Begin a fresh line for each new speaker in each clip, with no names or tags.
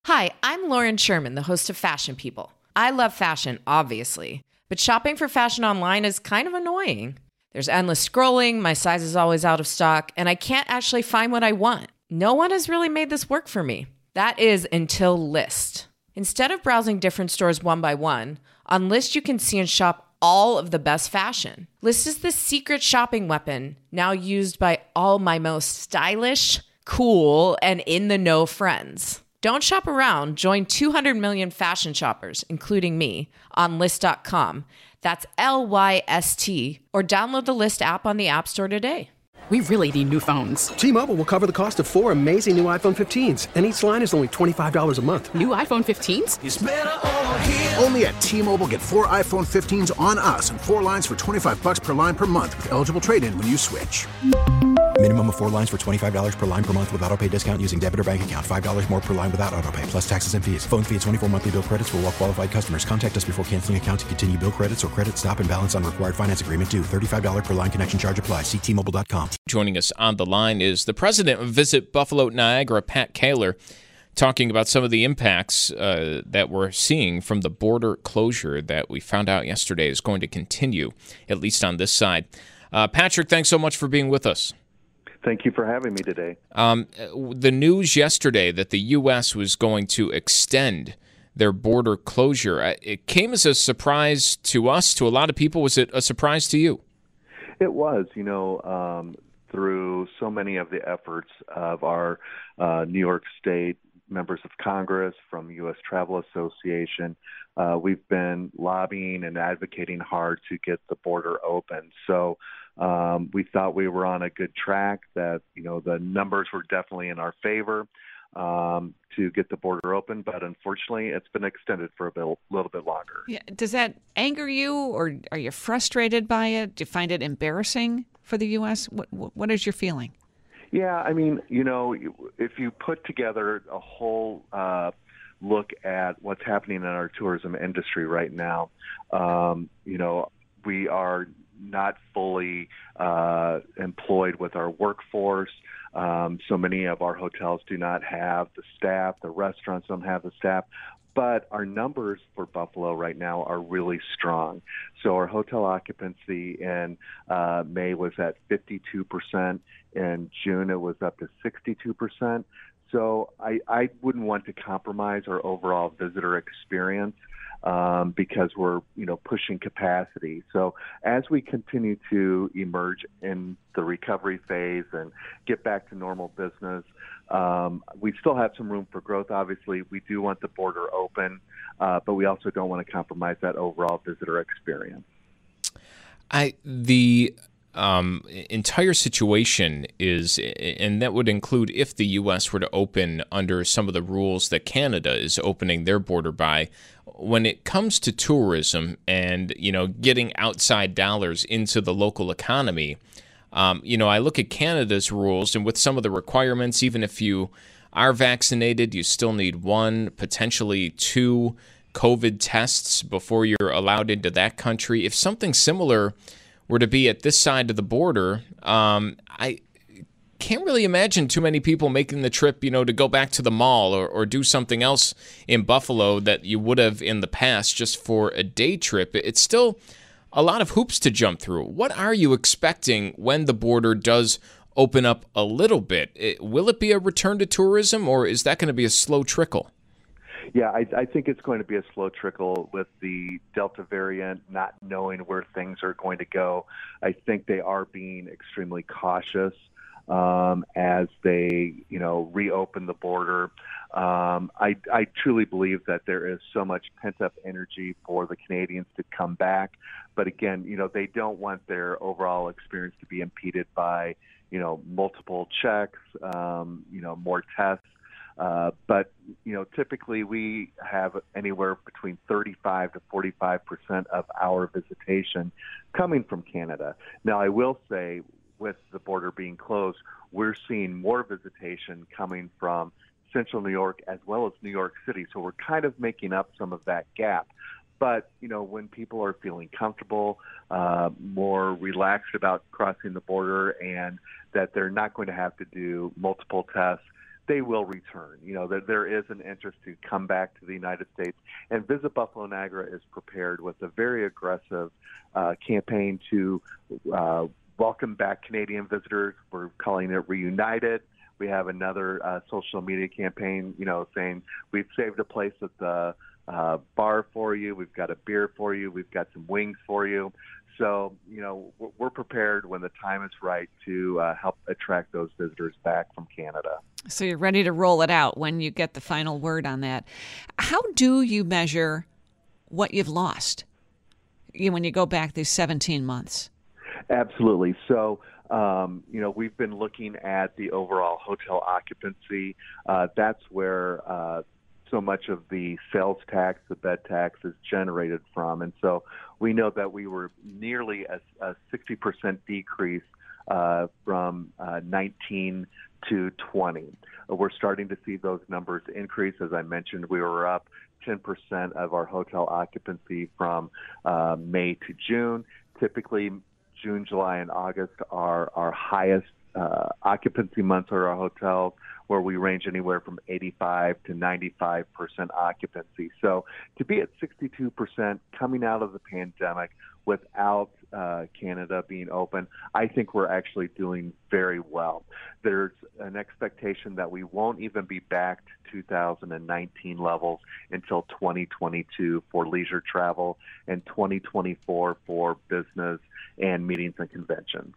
Hi, I'm Lauren Sherman, the host of Fashion People. I love fashion, obviously, but shopping for fashion online is kind of annoying. There's endless scrolling, my size is always out of stock, and I can't actually find what I want. No one has really made this work for me. That is until Lyst. Instead of browsing different stores one by one, on Lyst you can see and shop all of the best fashion. Lyst is the secret shopping weapon now used by all my most stylish, cool, and in-the-know friends. Don't shop around. Join 200 million fashion shoppers, including me, on Lyst.com. That's Lyst, or download the Lyst app on the App Store today.
We really need new phones.
T-Mobile will cover the cost of 4 amazing new iPhone 15s, and each line is only $25 a month.
New iPhone 15s?
It's better over here. Only at T-Mobile, get 4 iPhone 15s on us and 4 lines for $25 per line per month with eligible trade-in when you switch.
Minimum of 4 lines for $25 per line per month with autopay discount using debit or bank account. $5 more per line without autopay, plus taxes and fees. Phone fee at 24 monthly bill credits for well-qualified customers. Contact us before canceling account to continue bill credits or credit stop and balance on required finance agreement due. $35 per line connection charge applies. See T-Mobile.com.
Joining us on the line is the president of Visit Buffalo Niagara, Pat Kaler, talking about some of the impacts that we're seeing from the border closure that we found out yesterday is going to continue, at least on this side. Patrick, thanks so much for being with us.
Thank you for having me today.
The news yesterday that the U.S. was going to extend their border closure, it came as a surprise to us, to a lot of people. Was it a surprise to you?
It was, through so many of the efforts of our New York State members of Congress, from U.S. Travel Association, we've been lobbying and advocating hard to get the border open. So we thought we were on a good track, that, the numbers were definitely in our favor to get the border open. But unfortunately, it's been extended for a little bit longer.
Yeah. Does that anger you, or are you frustrated by it? Do you find it embarrassing for the U.S.? What is your feeling?
Yeah, if you put together a whole look at what's happening in our tourism industry right now, we are not fully employed with our workforce. So many of our hotels do not have the staff. The restaurants don't have the staff. But our numbers for Buffalo right now are really strong. So our hotel occupancy in May was at 52%. In June, it was up to 62%. So I wouldn't want to compromise our overall visitor experience because we're, pushing capacity. So as we continue to emerge in the recovery phase and get back to normal business, we still have some room for growth. Obviously, we do want the border open, but we also don't want to compromise that overall visitor experience.
The entire situation is, and that would include if the U.S. were to open under some of the rules that Canada is opening their border by, when it comes to tourism and, getting outside dollars into the local economy, I look at Canada's rules, and with some of the requirements, even if you are vaccinated, you still need 1, potentially 2 COVID tests before you're allowed into that country. If something similar were to be at this side of the border, I can't really imagine too many people making the trip, to go back to the mall or do something else in Buffalo that you would have in the past just for a day trip. It's still a lot of hoops to jump through. What are you expecting when the border does open up a little bit? Will it be a return to tourism, or is that going to be a slow trickle?
Yeah, I think it's going to be a slow trickle with the Delta variant, not knowing where things are going to go. I think they are being extremely cautious as they, reopen the border. I truly believe that there is so much pent-up energy for the Canadians to come back. But again, they don't want their overall experience to be impeded by, multiple checks, more tests. But typically we have anywhere between 35 to 45% of our visitation coming from Canada. Now, I will say, with the border being closed, we're seeing more visitation coming from Central New York as well as New York City. So we're kind of making up some of that gap. But, when people are feeling comfortable, more relaxed about crossing the border, and that they're not going to have to do multiple tests, they will return. There is an interest to come back to the United States, and Visit Buffalo Niagara is prepared with a very aggressive campaign to welcome back Canadian visitors. We're calling it Reunited. We have another social media campaign, saying we've saved a place at the bar for you. We've got a beer for you. We've got some wings for you. So, we're prepared when the time is right to help attract those visitors back from Canada.
So you're ready to roll it out when you get the final word on that. How do you measure what you've lost when you go back these 17 months?
Absolutely. So, we've been looking at the overall hotel occupancy. That's where so much of the sales tax, the bed tax, is generated from. And so we know that we were nearly a 60% decrease from 19 to 20. We're starting to see those numbers increase. As I mentioned, we were up 10% of our hotel occupancy from May to June. Typically, June, July, and August are our highest occupancy months at our hotels, where we range anywhere from 85 to 95% occupancy. So to be at 62% coming out of the pandemic without Canada being open, I think we're actually doing very well. There's an expectation that we won't even be back to 2019 levels until 2022 for leisure travel and 2024 for business and meetings and conventions.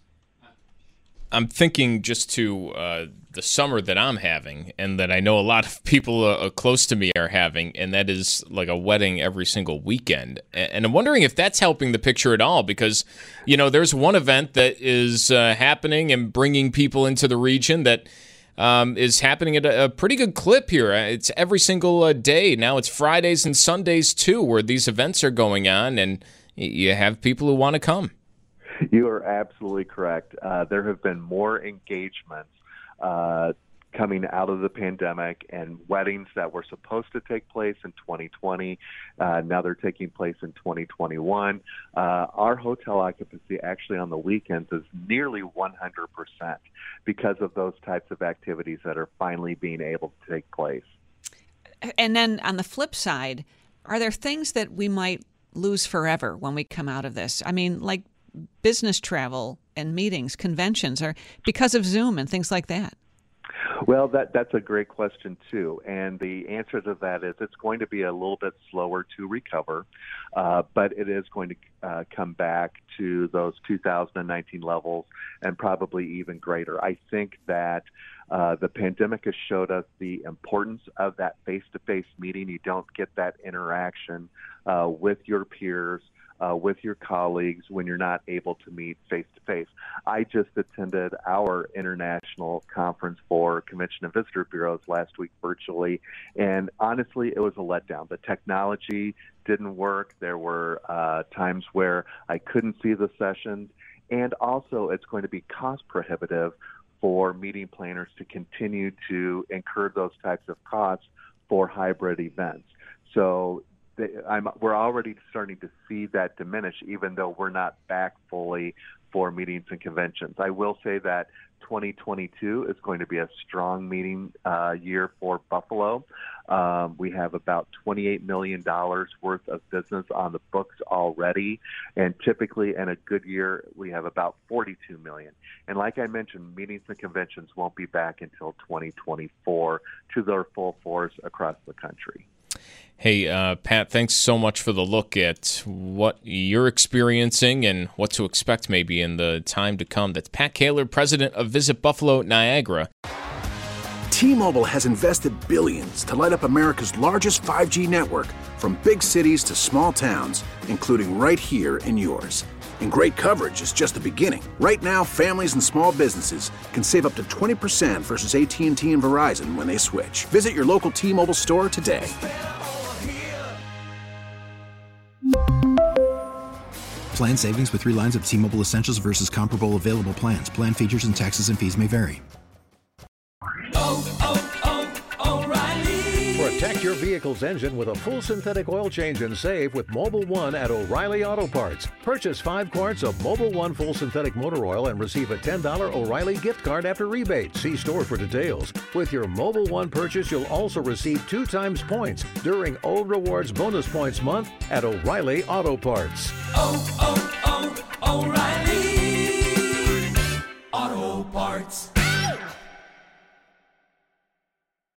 I'm thinking just to the summer that I'm having, and that I know a lot of people close to me are having, and that is like a wedding every single weekend. And I'm wondering if that's helping the picture at all, because, there's one event that is happening and bringing people into the region that is happening at a pretty good clip here. It's every single day. Now it's Fridays and Sundays, too, where these events are going on, and you have people who want to come.
You are absolutely correct. There have been more engagements coming out of the pandemic, and weddings that were supposed to take place in 2020, now they're taking place in 2021. Our hotel occupancy actually on the weekends is nearly 100% because of those types of activities that are finally being able to take place.
And then on the flip side, are there things that we might lose forever when we come out of this? I mean, like business travel and meetings, conventions, are because of Zoom and things like that?
Well, that's a great question, too. And the answer to that is it's going to be a little bit slower to recover, but it is going to come back to those 2019 levels and probably even greater. I think that the pandemic has showed us the importance of that face-to-face meeting. You don't get that interaction with your peers, with your colleagues when you're not able to meet face-to-face. I just attended our international conference for Convention and Visitor Bureaus last week virtually, and honestly, it was a letdown. The technology didn't work. There were times where I couldn't see the sessions, and also it's going to be cost prohibitive for meeting planners to continue to incur those types of costs for hybrid events. So we're already starting to see that diminish, even though we're not back fully for meetings and conventions. I will say that 2022 is going to be a strong meeting year for Buffalo. We have about $28 million worth of business on the books already, and typically in a good year, we have about $42 million. And like I mentioned, meetings and conventions won't be back until 2024 to their full force across the country.
Hey, Pat, thanks so much for the look at what you're experiencing and what to expect maybe in the time to come. That's Pat Kaler, president of Visit Buffalo Niagara.
T-Mobile has invested billions to light up America's largest 5G network, from big cities to small towns, including right here in yours. And great coverage is just the beginning. Right now, families and small businesses can save up to 20% versus AT&T and Verizon when they switch. Visit your local T-Mobile store today.
Plan savings with 3 lines of T-Mobile Essentials versus comparable available plans. Plan features and taxes and fees may vary.
For a
Protect your vehicle's engine with a full synthetic oil change and save with Mobil 1 at O'Reilly Auto Parts. Purchase 5 quarts of Mobil 1 full synthetic motor oil and receive a $10 O'Reilly gift card after rebate. See store for details. With your Mobil 1 purchase, you'll also receive 2 times points during O Rewards Bonus Points Month at O'Reilly Auto Parts.
O'Reilly Auto Parts.